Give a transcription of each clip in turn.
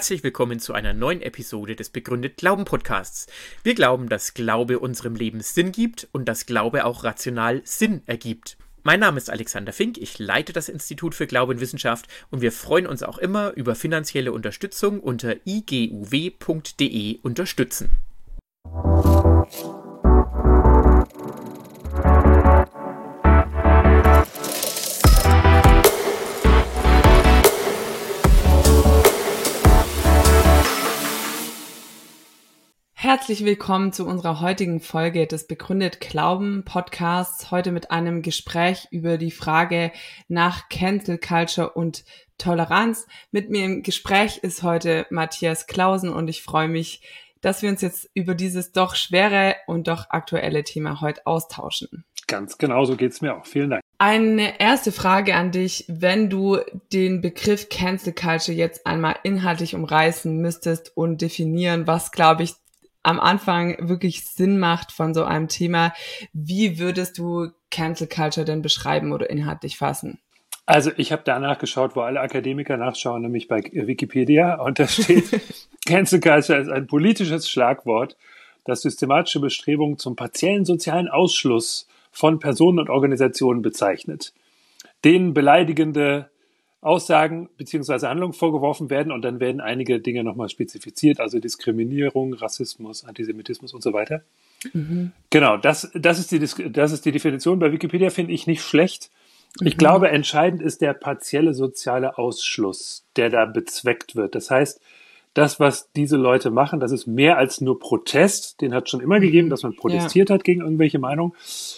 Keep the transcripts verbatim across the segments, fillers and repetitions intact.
Herzlich willkommen zu einer neuen Episode des Begründet Glauben Podcasts. Wir glauben, dass Glaube unserem Leben Sinn gibt und dass Glaube auch rational Sinn ergibt. Mein Name ist Alexander Fink, ich leite das Institut für Glaube und Wissenschaft und wir freuen uns auch immer über finanzielle Unterstützung unter i g u w punkt d e unterstützen. Herzlich willkommen zu unserer heutigen Folge des Begründet Glauben Podcasts. Heute mit einem Gespräch über die Frage nach Cancel Culture und Toleranz. Mit mir im Gespräch ist heute Matthias Clausen und ich freue mich, dass wir uns jetzt über dieses doch schwere und doch aktuelle Thema heute austauschen. Ganz genau, so geht's mir auch. Vielen Dank. Eine erste Frage an dich, wenn du den Begriff Cancel Culture jetzt einmal inhaltlich umreißen müsstest und definieren, was, glaube ich, am Anfang wirklich Sinn macht von so einem Thema. Wie würdest du Cancel Culture denn beschreiben oder inhaltlich fassen? Also ich habe danach geschaut, wo alle Akademiker nachschauen, nämlich bei Wikipedia. Und da steht, Cancel Culture ist ein politisches Schlagwort, das systematische Bestrebungen zum partiellen sozialen Ausschluss von Personen und Organisationen bezeichnet, denen beleidigende Aussagen bzw. Handlungen vorgeworfen werden und dann werden einige Dinge nochmal spezifiziert, also Diskriminierung, Rassismus, Antisemitismus und so weiter. Mhm. Genau, das, das, ist die, das ist die Definition. Bei Wikipedia finde ich nicht schlecht. Ich mhm. glaube, entscheidend ist der partielle soziale Ausschluss, der da bezweckt wird. Das heißt, das, was diese Leute machen, das ist mehr als nur Protest. Den hat es schon immer mhm. gegeben, dass man protestiert ja. hat gegen irgendwelche Meinungen.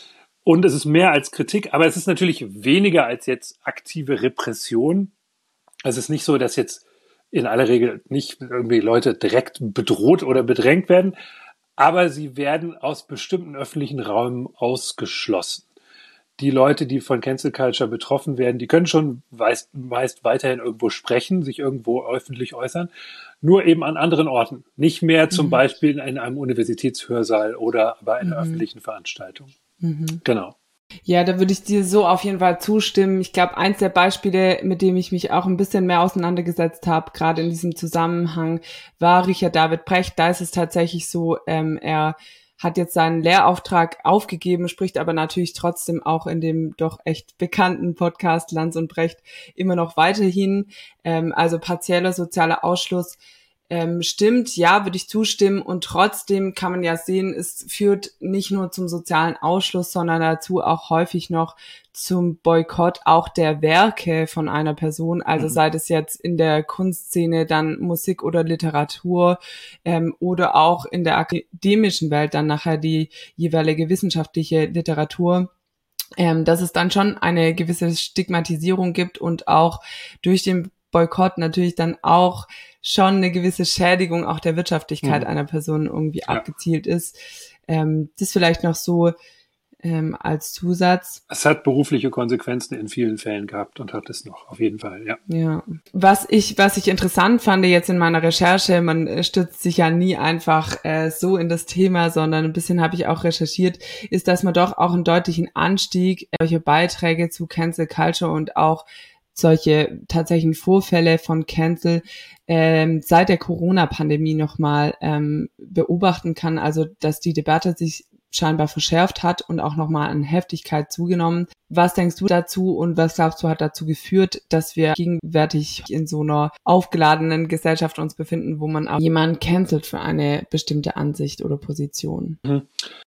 Und es ist mehr als Kritik, aber es ist natürlich weniger als jetzt aktive Repression. Es ist nicht so, dass jetzt in aller Regel nicht irgendwie Leute direkt bedroht oder bedrängt werden, aber sie werden aus bestimmten öffentlichen Räumen ausgeschlossen. Die Leute, die von Cancel Culture betroffen werden, die können schon meist, meist weiterhin irgendwo sprechen, sich irgendwo öffentlich äußern, nur eben an anderen Orten. Nicht mehr zum mhm. Beispiel in einem Universitätshörsaal oder bei einer mhm. öffentlichen Veranstaltung. Mhm. Genau. Ja, da würde ich dir so auf jeden Fall zustimmen. Ich glaube, eins der Beispiele, mit dem ich mich auch ein bisschen mehr auseinandergesetzt habe, gerade in diesem Zusammenhang, war Richard David Precht. Da ist es tatsächlich so, ähm, er hat jetzt seinen Lehrauftrag aufgegeben, spricht aber natürlich trotzdem auch in dem doch echt bekannten Podcast Lanz und Precht immer noch weiterhin. Ähm, also partieller sozialer Ausschluss. Ähm, stimmt, ja, würde ich zustimmen und trotzdem kann man ja sehen, es führt nicht nur zum sozialen Ausschluss, sondern dazu auch häufig noch zum Boykott auch der Werke von einer Person, also mhm. sei das jetzt in der Kunstszene, dann Musik oder Literatur ähm, oder auch in der akademischen Welt dann nachher die jeweilige wissenschaftliche Literatur. Ähm, dass es dann schon eine gewisse Stigmatisierung gibt und auch durch den Boykott natürlich dann auch schon eine gewisse Schädigung auch der Wirtschaftlichkeit mhm. einer Person irgendwie ja. abgezielt ist. Ähm, das vielleicht noch so ähm, als Zusatz. Es hat berufliche Konsequenzen in vielen Fällen gehabt und hat es noch, auf jeden Fall, ja. Ja. Was ich, was ich interessant fand jetzt in meiner Recherche, man stürzt sich ja nie einfach äh, so in das Thema, sondern ein bisschen habe ich auch recherchiert, ist, dass man doch auch einen deutlichen Anstieg solcher Beiträge zu Cancel Culture und auch solche tatsächlichen Vorfälle von Cancel ähm, seit der Corona-Pandemie nochmal ähm, beobachten kann, also dass die Debatte sich scheinbar verschärft hat und auch nochmal an Heftigkeit zugenommen. Was denkst du dazu und was glaubst du hat dazu geführt, dass wir gegenwärtig in so einer aufgeladenen Gesellschaft uns befinden, wo man auch jemanden cancelt für eine bestimmte Ansicht oder Position? Mhm.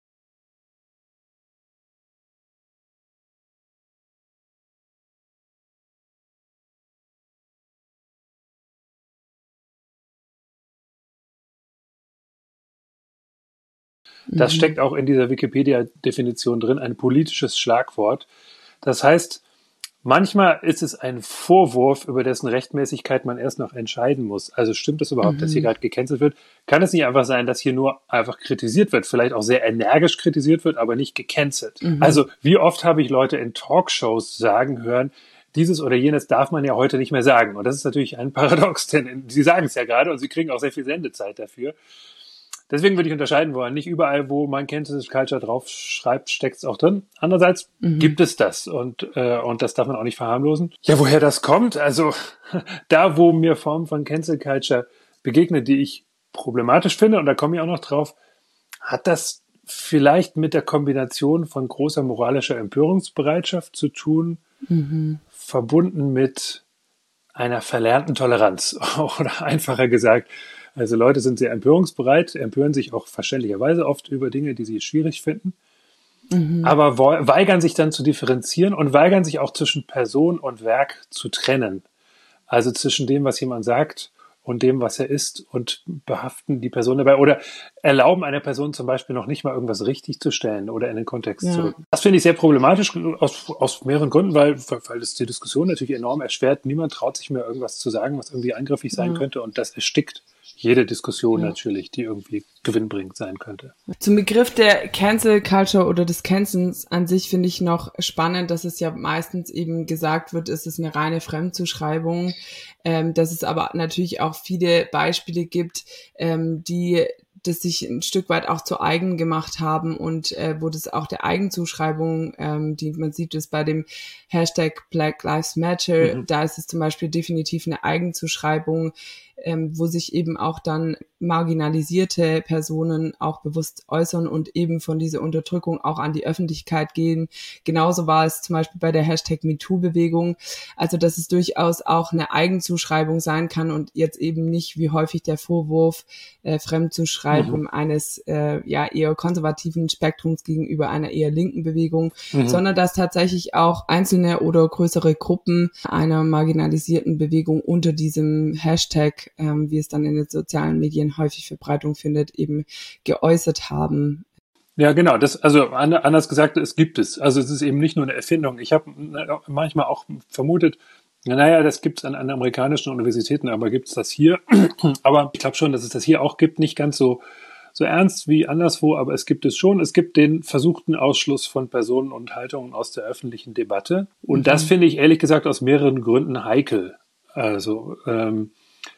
Das steckt auch in dieser Wikipedia-Definition drin, ein politisches Schlagwort. Das heißt, manchmal ist es ein Vorwurf, über dessen Rechtmäßigkeit man erst noch entscheiden muss. Also stimmt es überhaupt, mhm. dass hier gerade gecancelt wird? Kann es nicht einfach sein, dass hier nur einfach kritisiert wird, vielleicht auch sehr energisch kritisiert wird, aber nicht gecancelt? Mhm. Also wie oft habe ich Leute in Talkshows sagen hören, dieses oder jenes darf man ja heute nicht mehr sagen. Und das ist natürlich ein Paradox, denn sie sagen es ja gerade und sie kriegen auch sehr viel Sendezeit dafür. Deswegen würde ich unterscheiden wollen. Nicht überall, wo man Cancel Culture draufschreibt, steckt es auch drin. Andererseits mhm. gibt es das und äh, und das darf man auch nicht verharmlosen. Ja, woher das kommt? Also da, wo mir Formen von Cancel Culture begegnet, die ich problematisch finde, und da komme ich auch noch drauf, hat das vielleicht mit der Kombination von großer moralischer Empörungsbereitschaft zu tun, mhm. verbunden mit einer verlernten Toleranz. Oder einfacher gesagt, also Leute sind sehr empörungsbereit, empören sich auch verständlicherweise oft über Dinge, die sie schwierig finden, mhm. aber weigern sich dann zu differenzieren und weigern sich auch zwischen Person und Werk zu trennen. Also zwischen dem, was jemand sagt, und dem, was er ist, und behaften die Person dabei oder erlauben einer Person zum Beispiel noch nicht mal irgendwas richtig zu stellen oder in den Kontext ja. zu rücken. Das finde ich sehr problematisch aus, aus mehreren Gründen, weil, weil das die Diskussion natürlich enorm erschwert. Niemand traut sich mehr irgendwas zu sagen, was irgendwie angriffig sein ja. könnte, und das erstickt jede Diskussion ja. natürlich, die irgendwie gewinnbringend sein könnte. Zum Begriff der Cancel Culture oder des Cancelns an sich finde ich noch spannend, dass es ja meistens eben gesagt wird, es ist eine reine Fremdzuschreibung, ähm, dass es aber natürlich auch viele Beispiele gibt, ähm, die das sich ein Stück weit auch zu eigen gemacht haben und äh, wo das auch der Eigenzuschreibung, ähm, die man sieht, ist bei dem Hashtag Black Lives Matter, mhm. da ist es zum Beispiel definitiv eine Eigenzuschreibung, ähm, wo sich eben auch dann marginalisierte Personen auch bewusst äußern und eben von dieser Unterdrückung auch an die Öffentlichkeit gehen. Genauso war es zum Beispiel bei der Hashtag MeToo-Bewegung. Also, dass es durchaus auch eine Eigenzuschreibung sein kann und jetzt eben nicht wie häufig der Vorwurf äh, Fremdzuschreibung mhm. eines äh, ja eher konservativen Spektrums gegenüber einer eher linken Bewegung, mhm. sondern dass tatsächlich auch einzelne oder größere Gruppen einer marginalisierten Bewegung unter diesem Hashtag, ähm, wie es dann in den sozialen Medien häufig Verbreitung findet, eben geäußert haben. Ja, genau. Das, also anders gesagt, es gibt es. Also es ist eben nicht nur eine Erfindung. Ich habe manchmal auch vermutet, naja, das gibt es an, an amerikanischen Universitäten, aber gibt es das hier? Aber ich glaube schon, dass es das hier auch gibt. Nicht ganz so, so ernst wie anderswo, aber es gibt es schon. Es gibt den versuchten Ausschluss von Personen und Haltungen aus der öffentlichen Debatte. Und mhm. das finde ich ehrlich gesagt aus mehreren Gründen heikel. Also ähm,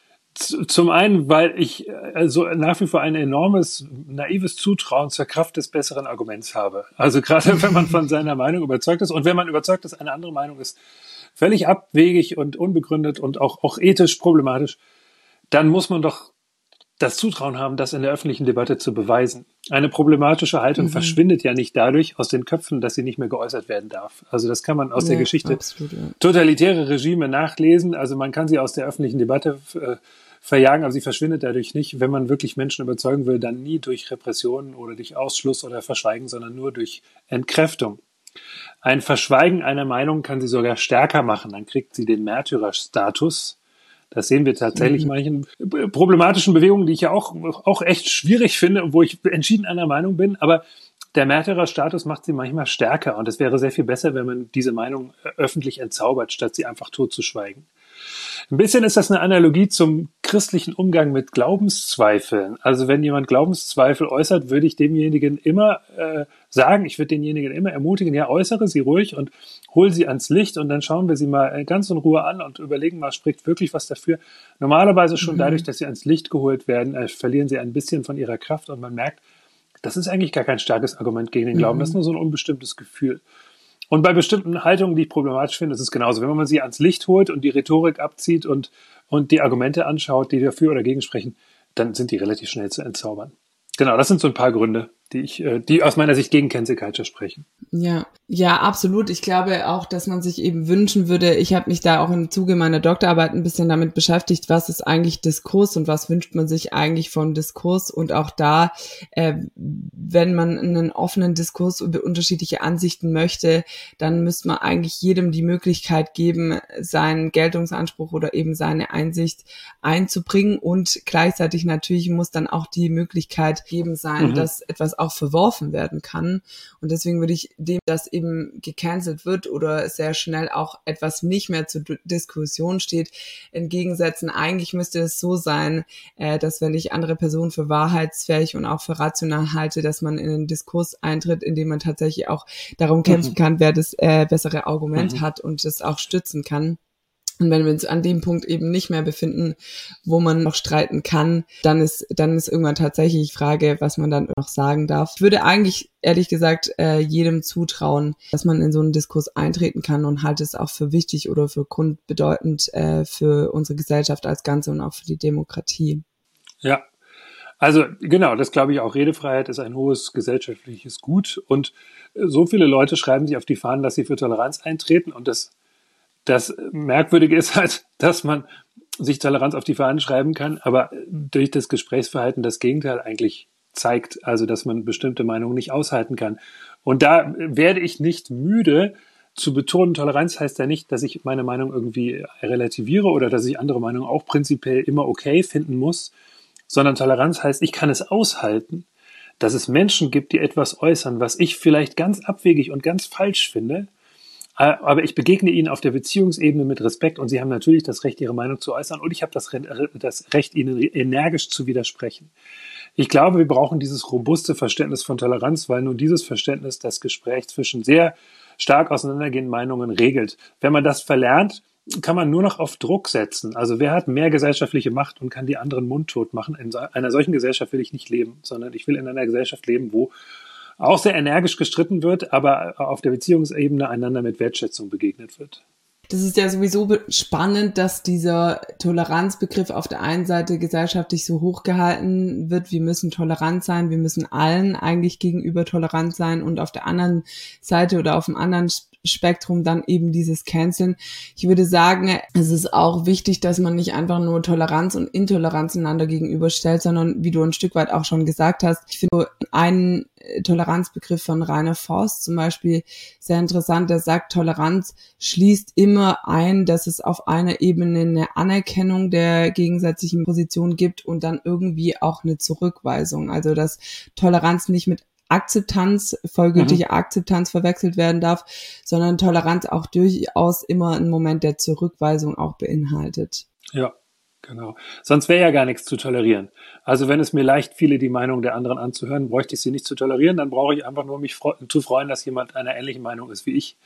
zum einen, weil ich also nach wie vor ein enormes, naives Zutrauen zur Kraft des besseren Arguments habe. Also gerade wenn man von seiner Meinung überzeugt ist und wenn man überzeugt ist, eine andere Meinung ist völlig abwegig und unbegründet und auch, auch ethisch problematisch, dann muss man doch das Zutrauen haben, das in der öffentlichen Debatte zu beweisen. Eine problematische Haltung mhm. verschwindet ja nicht dadurch aus den Köpfen, dass sie nicht mehr geäußert werden darf. Also das kann man aus ja, der Geschichte absolut, ja. totalitäre Regime nachlesen. Also man kann sie aus der öffentlichen Debatte äh, verjagen, aber sie verschwindet dadurch nicht. Wenn man wirklich Menschen überzeugen will, dann nie durch Repressionen oder durch Ausschluss oder Verschweigen, sondern nur durch Entkräftung. Ein Verschweigen einer Meinung kann sie sogar stärker machen. Dann kriegt sie den Märtyrerstatus. Das sehen wir tatsächlich mhm. manchen problematischen Bewegungen, die ich ja auch, auch echt schwierig finde und wo ich entschieden einer Meinung bin. Aber der Märtyrerstatus macht sie manchmal stärker. Und es wäre sehr viel besser, wenn man diese Meinung öffentlich entzaubert, statt sie einfach totzuschweigen. Ein bisschen ist das eine Analogie zum christlichen Umgang mit Glaubenszweifeln. Also wenn jemand Glaubenszweifel äußert, würde ich demjenigen immer äh, sagen, ich würde denjenigen immer ermutigen, ja, äußere sie ruhig und hol sie ans Licht und dann schauen wir sie mal ganz in Ruhe an und überlegen mal, spricht wirklich was dafür. Normalerweise schon mhm. dadurch, dass sie ans Licht geholt werden, äh, verlieren sie ein bisschen von ihrer Kraft und man merkt, das ist eigentlich gar kein starkes Argument gegen den Glauben, mhm. das ist nur so ein unbestimmtes Gefühl. Und bei bestimmten Haltungen, die ich problematisch finde, ist es genauso. Wenn man sie ans Licht holt und die Rhetorik abzieht und, und die Argumente anschaut, die dafür oder dagegen sprechen, dann sind die relativ schnell zu entzaubern. Genau, das sind so ein paar Gründe, die ich, die aus meiner Sicht gegen Cancel Culture sprechen. Ja, ja, absolut. Ich glaube auch, dass man sich eben wünschen würde, ich habe mich da auch im Zuge meiner Doktorarbeit ein bisschen damit beschäftigt, was ist eigentlich Diskurs und was wünscht man sich eigentlich von Diskurs und auch da, äh, wenn man einen offenen Diskurs über unterschiedliche Ansichten möchte, dann müsste man eigentlich jedem die Möglichkeit geben, seinen Geltungsanspruch oder eben seine Einsicht einzubringen und gleichzeitig natürlich muss dann auch die Möglichkeit geben sein, mhm. dass etwas auch verworfen werden kann und deswegen würde ich dem, dass eben gecancelt wird oder sehr schnell auch etwas nicht mehr zur Diskussion steht, entgegensetzen. Eigentlich müsste es so sein, äh, dass wenn ich andere Personen für wahrheitsfähig und auch für rational halte, dass man in den Diskurs eintritt, indem man tatsächlich auch darum kämpfen kann, wer das äh, bessere Argument mhm. hat und das auch stützen kann. Und wenn wir uns an dem Punkt eben nicht mehr befinden, wo man noch streiten kann, dann ist dann ist irgendwann tatsächlich die Frage, was man dann noch sagen darf. Ich würde eigentlich, ehrlich gesagt, äh, jedem zutrauen, dass man in so einen Diskurs eintreten kann und halte es auch für wichtig oder für grundbedeutend äh, für unsere Gesellschaft als Ganze und auch für die Demokratie. Ja, also genau, das glaube ich auch. Redefreiheit ist ein hohes gesellschaftliches Gut und so viele Leute schreiben sich auf die Fahnen, dass sie für Toleranz eintreten und das, das Merkwürdige ist halt, dass man sich Toleranz auf die Fahnen schreiben kann, aber durch das Gesprächsverhalten das Gegenteil eigentlich zeigt, also dass man bestimmte Meinungen nicht aushalten kann. Und da werde ich nicht müde zu betonen, Toleranz heißt ja nicht, dass ich meine Meinung irgendwie relativiere oder dass ich andere Meinungen auch prinzipiell immer okay finden muss, sondern Toleranz heißt, ich kann es aushalten, dass es Menschen gibt, die etwas äußern, was ich vielleicht ganz abwegig und ganz falsch finde, aber ich begegne ihnen auf der Beziehungsebene mit Respekt und sie haben natürlich das Recht, ihre Meinung zu äußern und ich habe das, das Recht, ihnen energisch zu widersprechen. Ich glaube, wir brauchen dieses robuste Verständnis von Toleranz, weil nur dieses Verständnis das Gespräch zwischen sehr stark auseinandergehenden Meinungen regelt. Wenn man das verlernt, kann man nur noch auf Druck setzen. Also wer hat mehr gesellschaftliche Macht und kann die anderen mundtot machen? In einer solchen Gesellschaft will ich nicht leben, sondern ich will in einer Gesellschaft leben, wo auch sehr energisch gestritten wird, aber auf der Beziehungsebene einander mit Wertschätzung begegnet wird. Das ist ja sowieso spannend, dass dieser Toleranzbegriff auf der einen Seite gesellschaftlich so hochgehalten wird, wir müssen tolerant sein, wir müssen allen eigentlich gegenüber tolerant sein und auf der anderen Seite oder auf dem anderen Spektrum dann eben dieses Canceln. Ich würde sagen, es ist auch wichtig, dass man nicht einfach nur Toleranz und Intoleranz einander gegenüberstellt, sondern wie du ein Stück weit auch schon gesagt hast, ich finde einen Toleranzbegriff von Rainer Forst zum Beispiel sehr interessant, der sagt, Toleranz schließt immer ein, dass es auf einer Ebene eine Anerkennung der gegensätzlichen Position gibt und dann irgendwie auch eine Zurückweisung. Also dass Toleranz nicht mit Akzeptanz, vollgültige mhm. Akzeptanz verwechselt werden darf, sondern Toleranz auch durchaus immer einen Moment der Zurückweisung auch beinhaltet. Ja, genau. Sonst wäre ja gar nichts zu tolerieren. Also wenn es mir leicht fiele, die Meinung der anderen anzuhören, bräuchte ich sie nicht zu tolerieren, dann brauche ich einfach nur mich fre- zu freuen, dass jemand einer ähnlichen Meinung ist wie ich.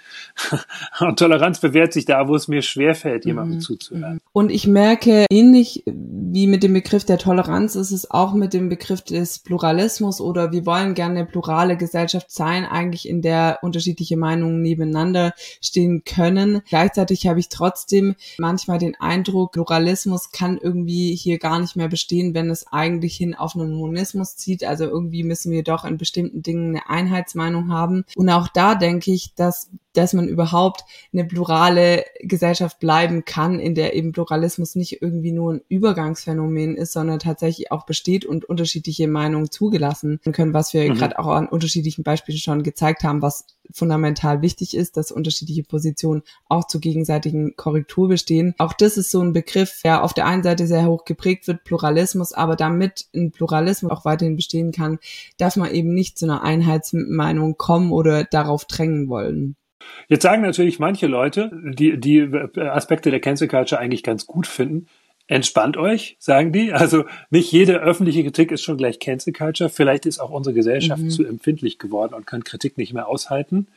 Und Toleranz bewährt sich da, wo es mir schwerfällt, jemandem mhm. zuzuhören. Und ich merke, ähnlich wie mit dem Begriff der Toleranz ist es auch mit dem Begriff des Pluralismus oder wir wollen gerne eine plurale Gesellschaft sein, eigentlich in der unterschiedliche Meinungen nebeneinander stehen können. Gleichzeitig habe ich trotzdem manchmal den Eindruck, Pluralismus kann irgendwie hier gar nicht mehr bestehen, wenn es eigentlich hin auf einen Monismus zieht. Also irgendwie müssen wir doch in bestimmten Dingen eine Einheitsmeinung haben. Und auch da denke ich, dass dass man überhaupt eine plurale Gesellschaft bleiben kann, in der eben Pluralismus nicht irgendwie nur ein Übergangsphänomen ist, sondern tatsächlich auch besteht und unterschiedliche Meinungen zugelassen können, was wir mhm. gerade auch an unterschiedlichen Beispielen schon gezeigt haben, was fundamental wichtig ist, dass unterschiedliche Positionen auch zur gegenseitigen Korrektur bestehen. Auch das ist so ein Begriff, der auf der einen Seite sehr hoch geprägt wird, Pluralismus, aber damit ein Pluralismus auch weiterhin bestehen kann, darf man eben nicht zu einer Einheitsmeinung kommen oder darauf drängen wollen. Jetzt sagen natürlich manche Leute, die die Aspekte der Cancel Culture eigentlich ganz gut finden, entspannt euch, sagen die. Also nicht jede öffentliche Kritik ist schon gleich Cancel Culture. Vielleicht ist auch unsere Gesellschaft mhm. zu empfindlich geworden und kann Kritik nicht mehr aushalten.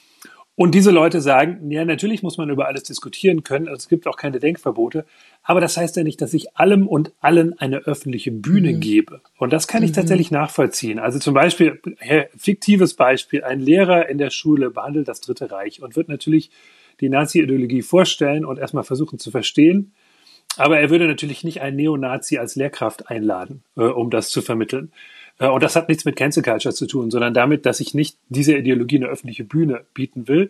Und diese Leute sagen, ja, natürlich muss man über alles diskutieren können. Es gibt auch keine Denkverbote. Aber das heißt ja nicht, dass ich allem und allen eine öffentliche Bühne mhm. gebe. Und das kann ich mhm. tatsächlich nachvollziehen. Also zum Beispiel, fiktives Beispiel, ein Lehrer in der Schule behandelt das Dritte Reich und wird natürlich die Nazi-Ideologie vorstellen und erstmal versuchen zu verstehen. Aber er würde natürlich nicht einen Neonazi als Lehrkraft einladen, äh, um das zu vermitteln. Und das hat nichts mit Cancel Culture zu tun, sondern damit, dass ich nicht dieser Ideologie eine öffentliche Bühne bieten will.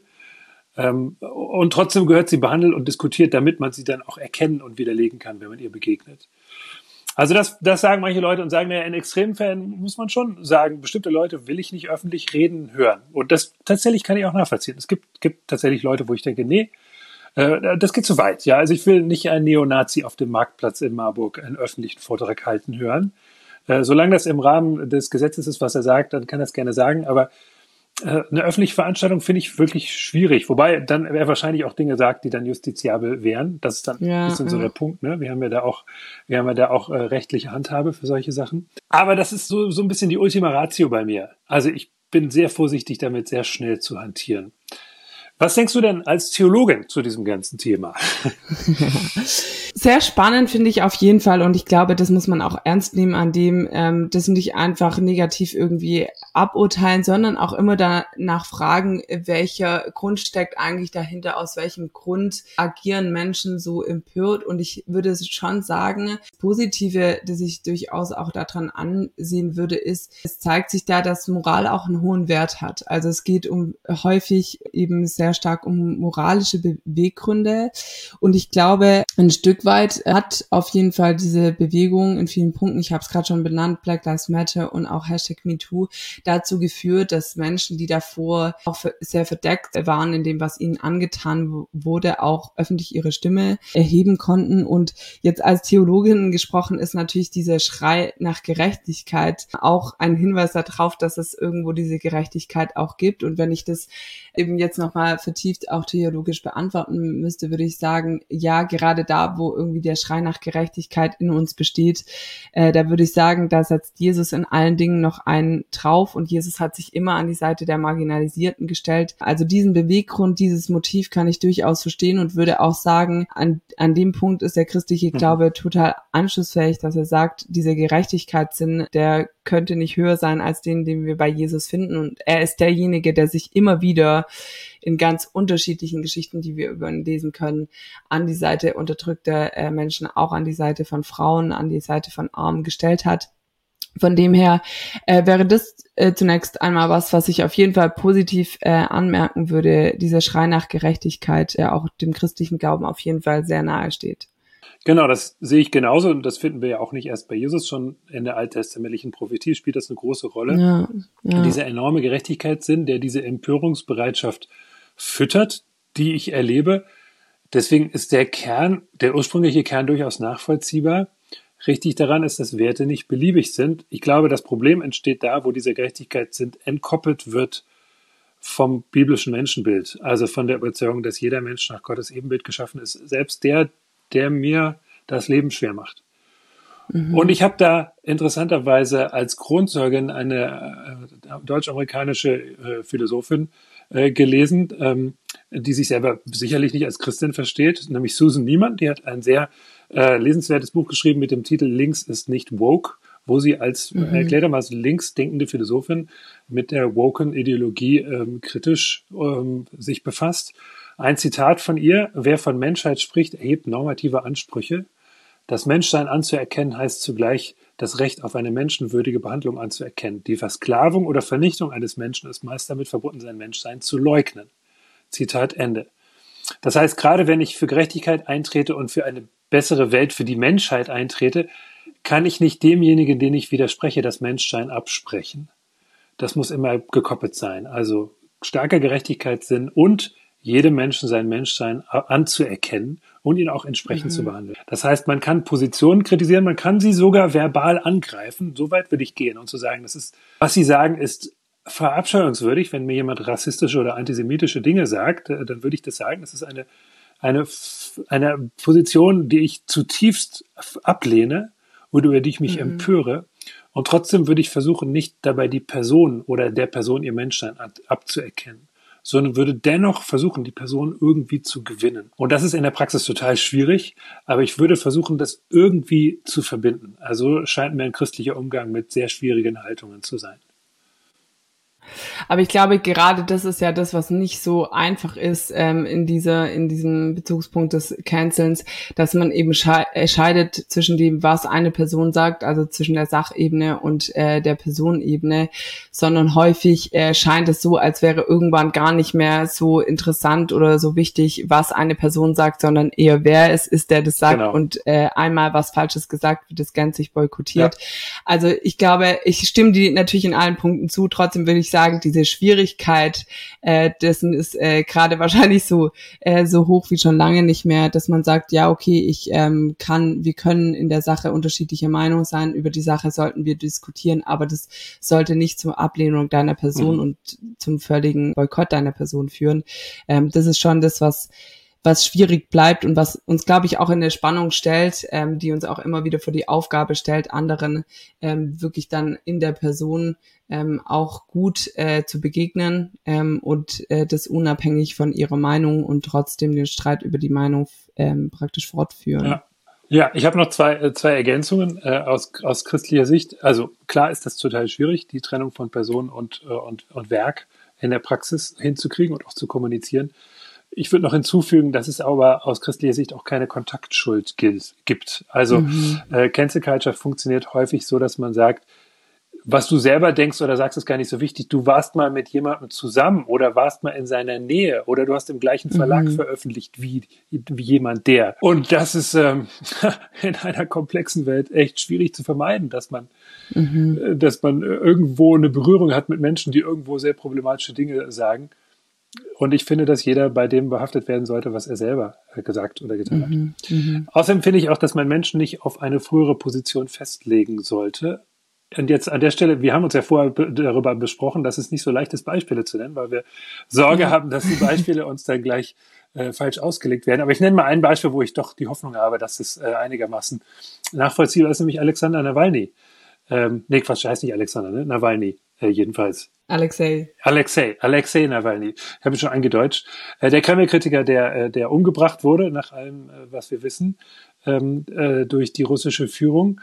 Und trotzdem gehört sie behandelt und diskutiert, damit man sie dann auch erkennen und widerlegen kann, wenn man ihr begegnet. Also das, das sagen manche Leute und sagen, naja, in Extremfällen muss man schon sagen, bestimmte Leute will ich nicht öffentlich reden hören. Und das tatsächlich kann ich auch nachvollziehen. Es gibt, gibt tatsächlich Leute, wo ich denke, nee, das geht zu weit. Ja, also ich will nicht einen Neonazi auf dem Marktplatz in Marburg einen öffentlichen Vortrag halten hören. Solange das im Rahmen des Gesetzes ist, was er sagt, dann kann er es gerne sagen. Aber äh, eine öffentliche Veranstaltung finde ich wirklich schwierig. Wobei dann er wahrscheinlich auch Dinge sagt, die dann justiziabel wären. Das ist dann ja, ein bisschen ja. so der Punkt. Ne? Wir haben ja da auch, wir haben ja da auch äh, rechtliche Handhabe für solche Sachen. Aber das ist so so ein bisschen die Ultima Ratio bei mir. Also ich bin sehr vorsichtig damit, sehr schnell zu hantieren. Was denkst du denn als Theologin zu diesem ganzen Thema? Sehr spannend finde ich auf jeden Fall und ich glaube, das muss man auch ernst nehmen, an dem ähm, das nicht einfach negativ irgendwie aburteilen, sondern auch immer danach fragen, welcher Grund steckt eigentlich dahinter, aus welchem Grund agieren Menschen so empört, und ich würde schon sagen, das Positive, das ich durchaus auch daran ansehen würde, ist, es zeigt sich da, dass Moral auch einen hohen Wert hat. Also es geht um häufig eben sehr stark um moralische Beweggründe, und ich glaube, ein Stück weit hat auf jeden Fall diese Bewegung in vielen Punkten, ich habe es gerade schon benannt, Black Lives Matter und auch Hashtag MeToo, dazu geführt, dass Menschen, die davor auch sehr verdeckt waren in dem, was ihnen angetan wurde, auch öffentlich ihre Stimme erheben konnten. Und jetzt als Theologin gesprochen ist natürlich dieser Schrei nach Gerechtigkeit auch ein Hinweis darauf, dass es irgendwo diese Gerechtigkeit auch gibt. Und wenn ich das eben jetzt nochmal vertieft auch theologisch beantworten müsste, würde ich sagen, ja, gerade da, wo irgendwie der Schrei nach Gerechtigkeit in uns besteht, äh, da würde ich sagen, da setzt Jesus in allen Dingen noch einen drauf, und Jesus hat sich immer an die Seite der Marginalisierten gestellt. Also diesen Beweggrund, dieses Motiv kann ich durchaus verstehen und würde auch sagen, an, an dem Punkt ist der christliche Glaube total anschlussfähig, dass er sagt, dieser Gerechtigkeitssinn, der könnte nicht höher sein als den, den wir bei Jesus finden, und er ist derjenige, der sich immer wieder in ganz unterschiedlichen Geschichten, die wir über ihn lesen können, an die Seite unterdrückter äh, Menschen, auch an die Seite von Frauen, an die Seite von Armen gestellt hat. Von dem her äh, wäre das äh, zunächst einmal was, was ich auf jeden Fall positiv äh, anmerken würde, dieser Schrei nach Gerechtigkeit, der auch dem christlichen Glauben auf jeden Fall sehr nahe steht. Genau, das sehe ich genauso, und das finden wir ja auch nicht erst bei Jesus, schon in der alttestamentlichen Prophetie spielt das eine große Rolle. Ja, ja. Dieser enorme Gerechtigkeitssinn, der diese Empörungsbereitschaft füttert, die ich erlebe. Deswegen ist der Kern, der ursprüngliche Kern durchaus nachvollziehbar. Richtig daran ist, dass Werte nicht beliebig sind. Ich glaube, das Problem entsteht da, wo dieser Gerechtigkeitssinn entkoppelt wird vom biblischen Menschenbild, also von der Überzeugung, dass jeder Mensch nach Gottes Ebenbild geschaffen ist, selbst der, der mir das Leben schwer macht. Mhm. Und ich habe da interessanterweise als Kronzeugin eine äh, deutsch-amerikanische äh, Philosophin äh, gelesen, ähm, die sich selber sicherlich nicht als Christin versteht, nämlich Susan Neiman. Die hat ein sehr äh, lesenswertes Buch geschrieben mit dem Titel Links ist nicht woke, wo sie als mhm. erklärtermaßen links denkende Philosophin mit der woken Ideologie ähm, kritisch ähm, sich befasst. Ein Zitat von ihr: Wer von Menschheit spricht, erhebt normative Ansprüche. Das Menschsein anzuerkennen heißt zugleich, das Recht auf eine menschenwürdige Behandlung anzuerkennen. Die Versklavung oder Vernichtung eines Menschen ist meist damit verbunden, sein Menschsein zu leugnen. Zitat Ende. Das heißt, gerade wenn ich für Gerechtigkeit eintrete und für eine bessere Welt für die Menschheit eintrete, kann ich nicht demjenigen, den ich widerspreche, das Menschsein absprechen. Das muss immer gekoppelt sein. Also starker Gerechtigkeitssinn und jedem Menschen sein Menschsein anzuerkennen und ihn auch entsprechend mhm. zu behandeln. Das heißt, man kann Positionen kritisieren, man kann sie sogar verbal angreifen. So weit würde ich gehen und zu sagen, das ist, was sie sagen, ist verabscheuungswürdig. Wenn mir jemand rassistische oder antisemitische Dinge sagt, dann würde ich das sagen. Das ist eine, eine, eine Position, die ich zutiefst ablehne oder über die ich mich mhm. empöre. Und trotzdem würde ich versuchen, nicht dabei die Person oder der Person ihr Menschsein abzuerkennen, sondern würde dennoch versuchen, die Person irgendwie zu gewinnen. Und das ist in der Praxis total schwierig, aber ich würde versuchen, das irgendwie zu verbinden. Also scheint mir ein christlicher Umgang mit sehr schwierigen Haltungen zu sein. Aber ich glaube, gerade das ist ja das, was nicht so einfach ist ähm, in dieser, in diesem Bezugspunkt des Cancelns, dass man eben schei- scheidet zwischen dem, was eine Person sagt, also zwischen der Sachebene und äh, der Personenebene, sondern häufig äh, scheint es so, als wäre irgendwann gar nicht mehr so interessant oder so wichtig, was eine Person sagt, sondern eher wer es ist, der das sagt. Genau. Und äh, einmal was Falsches gesagt, wird das gänzlich boykottiert. Ja. Also ich glaube, ich stimme dir natürlich in allen Punkten zu, trotzdem will ich sagen, diese Schwierigkeit äh, dessen ist äh, gerade wahrscheinlich so äh, so hoch wie schon lange nicht mehr, dass man sagt, ja okay, ich ähm, kann, wir können in der Sache unterschiedlicher Meinung sein, über die Sache sollten wir diskutieren, aber das sollte nicht zur Ablehnung deiner Person mhm. und zum völligen Boykott deiner Person führen. Ähm, das ist schon das, was was schwierig bleibt und was uns, glaube ich, auch in eine Spannung stellt, ähm, die uns auch immer wieder vor die Aufgabe stellt, anderen ähm, wirklich dann in der Person ähm, auch gut äh, zu begegnen ähm, und äh, das unabhängig von ihrer Meinung und trotzdem den Streit über die Meinung ähm, praktisch fortführen. Ja. Ja, ich habe noch zwei, zwei Ergänzungen äh, aus, aus christlicher Sicht. Also klar ist das total schwierig, die Trennung von Person und, äh, und, und Werk in der Praxis hinzukriegen und auch zu kommunizieren. Ich würde noch hinzufügen, dass es aber aus christlicher Sicht auch keine Kontaktschuld gilt, gibt. Also mhm. äh, Cancel Culture funktioniert häufig so, dass man sagt, was du selber denkst oder sagst, ist gar nicht so wichtig. Du warst mal mit jemandem zusammen oder warst mal in seiner Nähe oder du hast im gleichen Verlag mhm. veröffentlicht wie, wie jemand der. Und das ist ähm, in einer komplexen Welt echt schwierig zu vermeiden, dass man, mhm. äh, dass man irgendwo eine Berührung hat mit Menschen, die irgendwo sehr problematische Dinge sagen. Und ich finde, dass jeder bei dem behaftet werden sollte, was er selber gesagt oder getan mhm. hat. Mhm. Außerdem finde ich auch, dass man Menschen nicht auf eine frühere Position festlegen sollte. Und jetzt an der Stelle, wir haben uns ja vorher b- darüber besprochen, dass es nicht so leicht ist, Beispiele zu nennen, weil wir Sorge ja. haben, dass die Beispiele uns dann gleich äh, falsch ausgelegt werden. Aber ich nenne mal ein Beispiel, wo ich doch die Hoffnung habe, dass es äh, einigermaßen nachvollziehbar ist, nämlich Alexander Nawalny. Ähm, nee, Quatsch, heißt nicht Alexander, ne? Nawalny, äh, jedenfalls. Alexei. Alexei, Alexei Nawalny. Ich habe ihn schon angedeutscht. Äh, der Kreml-Kritiker, der, äh, der umgebracht wurde, nach allem, äh, was wir wissen, ähm, äh, durch die russische Führung,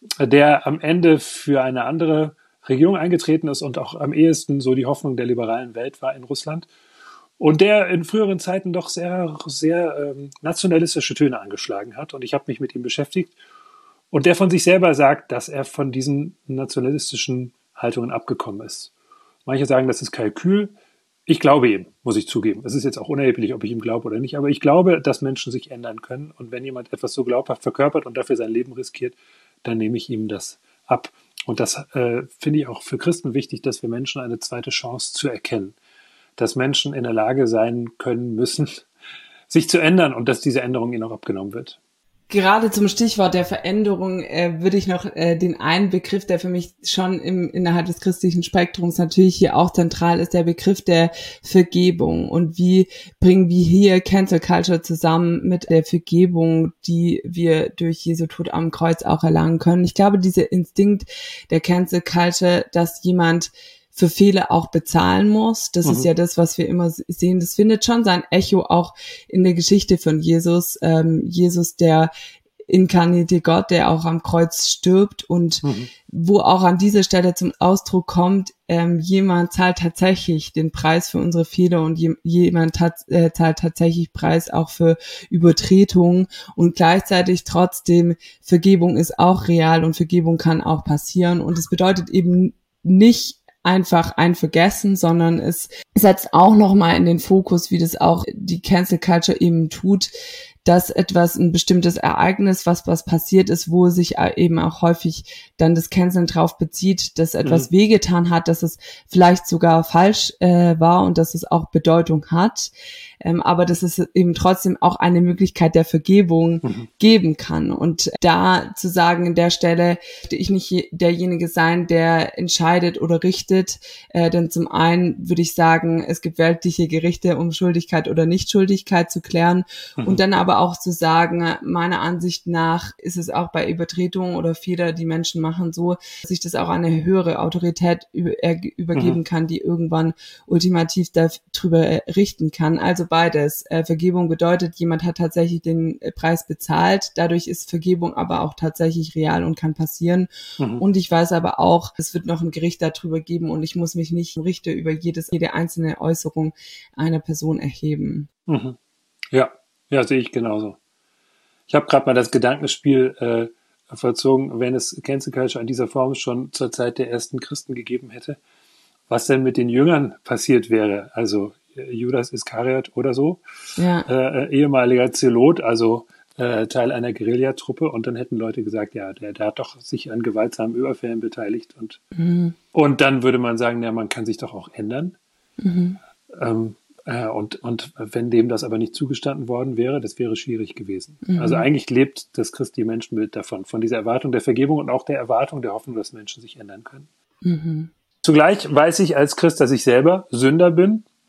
der am Ende für eine andere Regierung eingetreten ist und auch am ehesten so die Hoffnung der liberalen Welt war in Russland. Und der in früheren Zeiten doch sehr, sehr ähm, nationalistische Töne angeschlagen hat. Und ich habe mich mit ihm beschäftigt. Und der von sich selber sagt, dass er von diesen nationalistischen Haltungen abgekommen ist. Manche sagen, das ist Kalkül. Ich glaube ihm, muss ich zugeben. Es ist jetzt auch unerheblich, ob ich ihm glaube oder nicht. Aber ich glaube, dass Menschen sich ändern können. Und wenn jemand etwas so glaubhaft verkörpert und dafür sein Leben riskiert, dann nehme ich ihm das ab. Und das äh, finde ich auch für Christen wichtig, dass wir Menschen eine zweite Chance zu erkennen. Dass Menschen in der Lage sein können müssen, sich zu ändern und dass diese Änderung ihnen auch abgenommen wird. Gerade zum Stichwort der Veränderung äh, würde ich noch äh, den einen Begriff, der für mich schon im innerhalb des christlichen Spektrums natürlich hier auch zentral ist, der Begriff der Vergebung. Und wie bringen wir hier Cancel Culture zusammen mit der Vergebung, die wir durch Jesu Tod am Kreuz auch erlangen können? Ich glaube, dieser Instinkt der Cancel Culture, dass jemand für Fehler auch bezahlen muss. Das mhm. ist ja das, was wir immer sehen. Das findet schon sein Echo auch in der Geschichte von Jesus. Ähm, Jesus, der inkarnierte Gott, der auch am Kreuz stirbt und mhm. wo auch an dieser Stelle zum Ausdruck kommt, ähm, jemand zahlt tatsächlich den Preis für unsere Fehler und je, jemand tat, äh, zahlt tatsächlich Preis auch für Übertretungen und gleichzeitig trotzdem Vergebung ist auch real und Vergebung kann auch passieren und es bedeutet eben nicht einfach ein Vergessen, sondern es setzt auch nochmal in den Fokus, wie das auch die Cancel Culture eben tut, dass etwas, ein bestimmtes Ereignis, was was passiert ist, wo sich eben auch häufig dann das Canceln drauf bezieht, dass etwas mhm. wehgetan hat, dass es vielleicht sogar falsch äh, war und dass es auch Bedeutung hat, ähm, aber dass es eben trotzdem auch eine Möglichkeit der Vergebung mhm. geben kann. Und da zu sagen, an der Stelle möchte ich nicht derjenige sein, der entscheidet oder richtet, äh, denn zum einen würde ich sagen, es gibt weltliche Gerichte, um Schuldigkeit oder Nichtschuldigkeit zu klären mhm. und dann aber auch zu sagen, meiner Ansicht nach ist es auch bei Übertretungen oder Fehler, die Menschen machen, so, dass sich das auch eine höhere Autorität über, äh, übergeben mhm. kann, die irgendwann ultimativ darüber richten kann. Also beides. Äh, Vergebung bedeutet, jemand hat tatsächlich den Preis bezahlt. Dadurch ist Vergebung aber auch tatsächlich real und kann passieren. Mhm. Und ich weiß aber auch, es wird noch ein Gericht darüber geben und ich muss mich nicht im Richter über jedes, jede einzelne Äußerung einer Person erheben. Mhm. Ja. Ja, sehe ich genauso. Ich habe gerade mal das Gedankenspiel äh, verzogen, wenn es Cancel Culture in dieser Form schon zur Zeit der ersten Christen gegeben hätte, was denn mit den Jüngern passiert wäre. Also äh, Judas Iskariot oder so, ja. äh, ehemaliger Zelot, also äh, Teil einer Guerillatruppe. Und dann hätten Leute gesagt, ja, der, der hat doch sich an gewaltsamen Überfällen beteiligt. Und, mhm. und dann würde man sagen, ja, man kann sich doch auch ändern. Mhm. Ähm, Und, und wenn dem das aber nicht zugestanden worden wäre, das wäre schwierig gewesen. Mhm. Also eigentlich lebt das christliche Menschenbild davon, von dieser Erwartung der Vergebung und auch der Erwartung der Hoffnung, dass Menschen sich ändern können. Mhm. Zugleich weiß ich als Christ, dass ich selber Sünder bin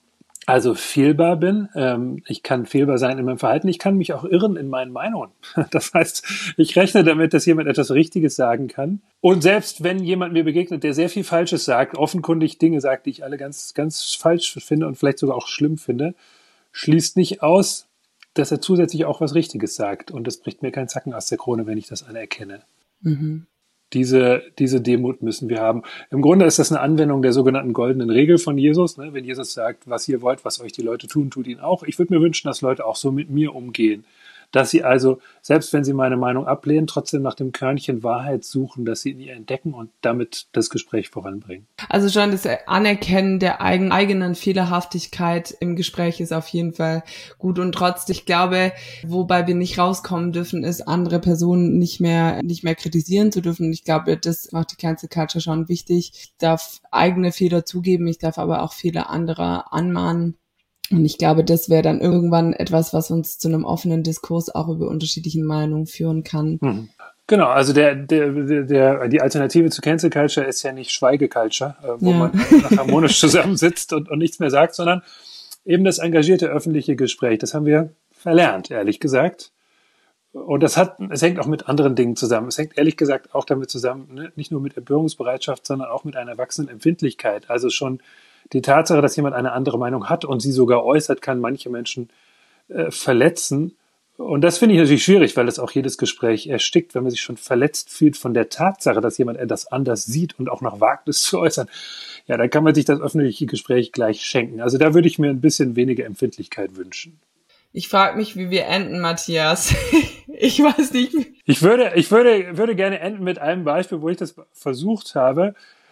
also fehlbar bin. Ähm, ich kann fehlbar sein in meinem Verhalten. Ich kann mich auch irren in meinen Meinungen. Das heißt, ich rechne damit, dass jemand etwas Richtiges sagen kann. Und selbst wenn jemand mir begegnet, der sehr viel Falsches sagt, offenkundig Dinge sagt, die ich alle ganz, ganz falsch finde und vielleicht sogar auch schlimm finde, schließt nicht aus, dass er zusätzlich auch was Richtiges sagt. Und das bricht mir keinen Zacken aus der Krone, wenn ich das anerkenne. Mhm. Diese, diese Demut müssen wir haben. Im Grunde ist das eine Anwendung der sogenannten goldenen Regel von Jesus. Ne? Wenn Jesus sagt, was ihr wollt, was euch die Leute tun, tut ihn auch. Ich würde mir wünschen, dass Leute auch so mit mir umgehen. Dass sie also, selbst wenn sie meine Meinung ablehnen, trotzdem nach dem Körnchen Wahrheit suchen, dass sie in ihr entdecken und damit das Gespräch voranbringen. Also schon das Anerkennen der eigen, eigenen Fehlerhaftigkeit im Gespräch ist auf jeden Fall gut. Und trotzdem, ich glaube, wobei wir nicht rauskommen dürfen, ist, andere Personen nicht mehr, nicht mehr kritisieren zu dürfen. Ich glaube, das macht die Cancel Culture schon wichtig. Ich darf eigene Fehler zugeben, ich darf aber auch Fehler anderer anmahnen. Und ich glaube, das wäre dann irgendwann etwas, was uns zu einem offenen Diskurs auch über unterschiedliche Meinungen führen kann. Mhm. Genau, also der, der, der, die Alternative zu Cancel Culture ist ja nicht Schweigeculture, äh, wo ja. man harmonisch zusammensitzt und, und nichts mehr sagt, sondern eben das engagierte öffentliche Gespräch. Das haben wir verlernt, ehrlich gesagt. Und das hat, es hängt auch mit anderen Dingen zusammen. Es hängt ehrlich gesagt auch damit zusammen, ne? Nicht nur mit Empörungsbereitschaft, sondern auch mit einer wachsenden Empfindlichkeit. Also schon die Tatsache, dass jemand eine andere Meinung hat und sie sogar äußert, kann manche Menschen äh, verletzen. Und das finde ich natürlich schwierig, weil das auch jedes Gespräch erstickt, wenn man sich schon verletzt fühlt von der Tatsache, dass jemand etwas anders sieht und auch noch wagt, es zu äußern. Ja, dann kann man sich das öffentliche Gespräch gleich schenken. Also da würde ich mir ein bisschen weniger Empfindlichkeit wünschen. Ich frage mich, wie wir enden, Matthias. Ich weiß nicht. Ich würde, ich würde, würde gerne enden mit einem Beispiel, wo ich das versucht habe,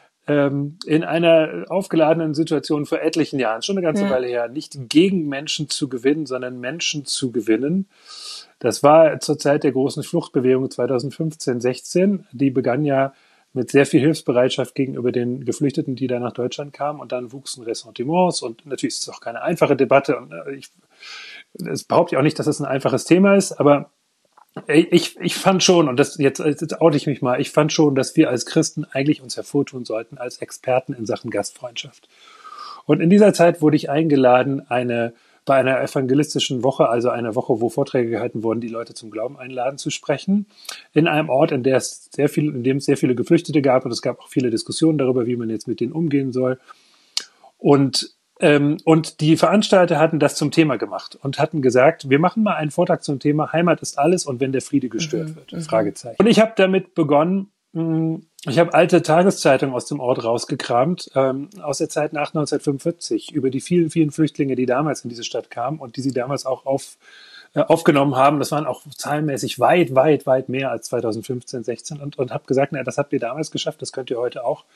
in einer aufgeladenen Situation vor etlichen Jahren, schon eine ganze ja. Weile her, nicht gegen Menschen zu gewinnen, sondern Menschen zu gewinnen. Das war zur Zeit der großen Fluchtbewegung zweitausendfünfzehn, sechzehn. Die begann ja mit sehr viel Hilfsbereitschaft gegenüber den Geflüchteten, die da nach Deutschland kamen. Und dann wuchsen Ressentiments. Und natürlich ist es auch keine einfache Debatte. Und ich, es behaupte ich auch nicht, dass es ein einfaches Thema ist, aber Ich, ich fand schon, und das jetzt, jetzt oute ich mich mal, ich fand schon, dass wir als Christen eigentlich uns hervortun sollten als Experten in Sachen Gastfreundschaft. Und in dieser Zeit wurde ich eingeladen, eine bei einer evangelistischen Woche, also einer Woche, wo Vorträge gehalten wurden, die Leute zum Glauben einladen, zu sprechen, in einem Ort, in der es sehr viel, in dem es sehr viele Geflüchtete gab, und es gab auch viele Diskussionen darüber, wie man jetzt mit denen umgehen soll. Und Ähm, und die Veranstalter hatten das zum Thema gemacht und hatten gesagt, wir machen mal einen Vortrag zum Thema Heimat ist alles und wenn der Friede gestört mhm, wird, mhm. Fragezeichen. Und ich habe damit begonnen, mh, ich habe alte Tageszeitungen aus dem Ort rausgekramt, ähm, aus der Zeit nach neunzehnhundertfünfundvierzig, über die vielen, vielen Flüchtlinge, die damals in diese Stadt kamen und die sie damals auch auf, äh, aufgenommen haben. Das waren auch zahlenmäßig weit, weit, weit mehr als zweitausendfünfzehn, sechzehn und, und habe gesagt, na, das habt ihr damals geschafft, das könnt ihr heute auch.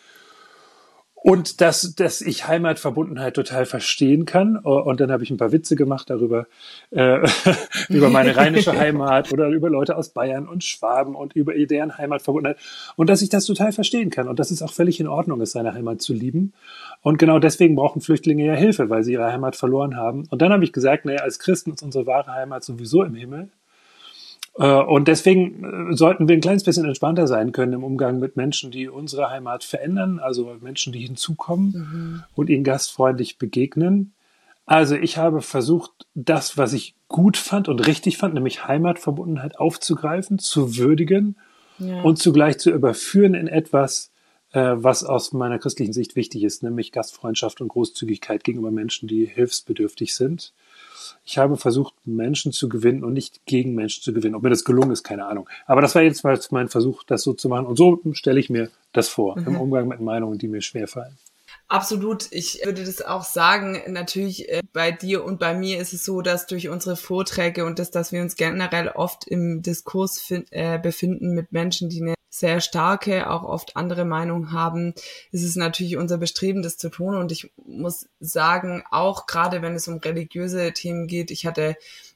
Und dass, dass ich Heimatverbundenheit total verstehen kann. Und dann habe ich ein paar Witze gemacht darüber, äh, über meine rheinische Heimat oder über Leute aus Bayern und Schwaben und über deren Heimatverbundenheit. Und dass ich das total verstehen kann und dass es auch völlig in Ordnung ist, seine Heimat zu lieben. Und genau deswegen brauchen Flüchtlinge ja Hilfe, weil sie ihre Heimat verloren haben. Und dann habe ich gesagt, naja, als Christen ist unsere wahre Heimat sowieso im Himmel. Und deswegen sollten wir ein kleines bisschen entspannter sein können im Umgang mit Menschen, die unsere Heimat verändern, also Menschen, die hinzukommen mhm. und ihnen gastfreundlich begegnen. Also ich habe versucht, das, was ich gut fand und richtig fand, nämlich Heimatverbundenheit aufzugreifen, zu würdigen ja. und zugleich zu überführen in etwas, was aus meiner christlichen Sicht wichtig ist, nämlich Gastfreundschaft und Großzügigkeit gegenüber Menschen, die hilfsbedürftig sind. Ich habe versucht, Menschen zu gewinnen und nicht gegen Menschen zu gewinnen. Ob mir das gelungen ist, keine Ahnung. Aber das war jetzt mal mein Versuch, das so zu machen. Und so stelle ich mir das vor, mhm. im Umgang mit Meinungen, die mir schwerfallen. Absolut. Ich würde das auch sagen, natürlich äh, bei dir und bei mir ist es so, dass durch unsere Vorträge und das, dass wir uns generell oft im Diskurs fin- äh, befinden mit Menschen, die eine sehr starke, auch oft andere Meinung haben, ist es natürlich unser Bestreben, das zu tun. Und ich muss sagen, auch gerade wenn es um religiöse Themen geht, ich hatte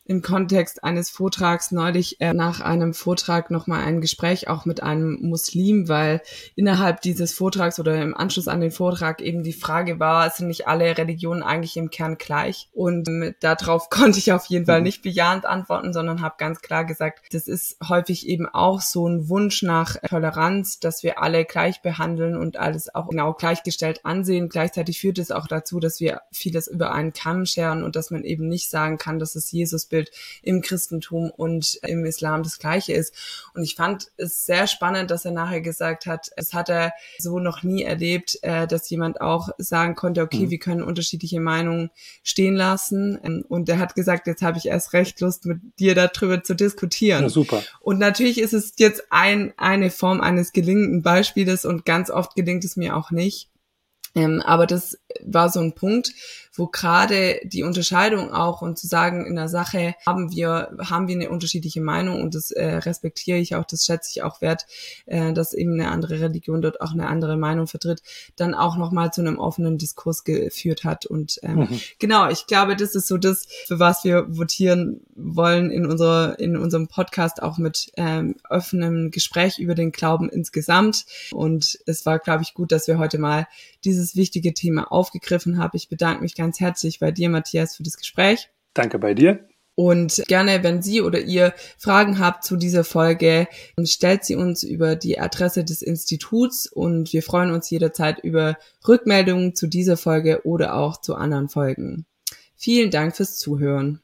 im Kontext eines Vortrags neulich äh, nach einem Vortrag nochmal ein Gespräch auch mit einem Muslim, weil innerhalb dieses Vortrags oder im Anschluss an den Vortrag eben die Frage war, sind nicht alle Religionen eigentlich im Kern gleich? Und ähm, darauf konnte ich auf jeden Fall nicht bejahend antworten, sondern habe ganz klar gesagt, das ist häufig eben auch so ein Wunsch nach Toleranz, dass wir alle gleich behandeln und alles auch genau gleichgestellt ansehen. Gleichzeitig führt es auch dazu, dass wir vieles über einen Kamm scheren und dass man eben nicht sagen kann, dass das Jesusbild im Christentum und im Islam das Gleiche ist. Und ich fand es sehr spannend, dass er nachher gesagt hat, es hat er so noch nie erlebt, äh, dass jemand auch sagen konnte, okay, mhm. wir können unterschiedliche Meinungen stehen lassen. Und er hat gesagt, jetzt habe ich erst recht Lust, mit dir darüber zu diskutieren. Ja, super. Und natürlich ist es jetzt ein, eine Form eines gelingenden Beispieles und ganz oft gelingt es mir auch nicht. Ähm, aber das war so ein Punkt, wo gerade die Unterscheidung auch und zu sagen, in der Sache haben wir haben wir eine unterschiedliche Meinung und das äh, respektiere ich auch, das schätze ich auch wert, äh, dass eben eine andere Religion dort auch eine andere Meinung vertritt, dann auch nochmal zu einem offenen Diskurs geführt hat. Und ähm, mhm. genau, ich glaube, das ist so das, für was wir votieren wollen in unserer in unserem Podcast, auch mit ähm, offenem Gespräch über den Glauben insgesamt. Und es war, glaube ich, gut, dass wir heute mal dieses wichtige Thema aufgegriffen haben. Ich bedanke mich ganz herzlich bei dir, Matthias, für das Gespräch. Danke bei dir. Und gerne, wenn Sie oder ihr Fragen habt zu dieser Folge, stellt sie uns über die Adresse des Instituts und wir freuen uns jederzeit über Rückmeldungen zu dieser Folge oder auch zu anderen Folgen. Vielen Dank fürs Zuhören.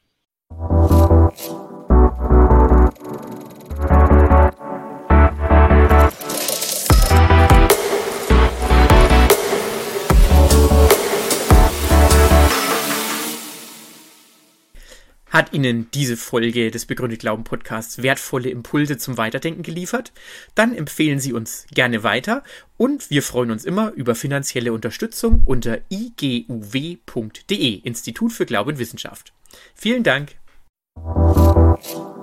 Hat Ihnen diese Folge des Begründet Glauben Podcasts wertvolle Impulse zum Weiterdenken geliefert? Dann empfehlen Sie uns gerne weiter und wir freuen uns immer über finanzielle Unterstützung unter i g u w punkt d e, Institut für Glaube und Wissenschaft. Vielen Dank.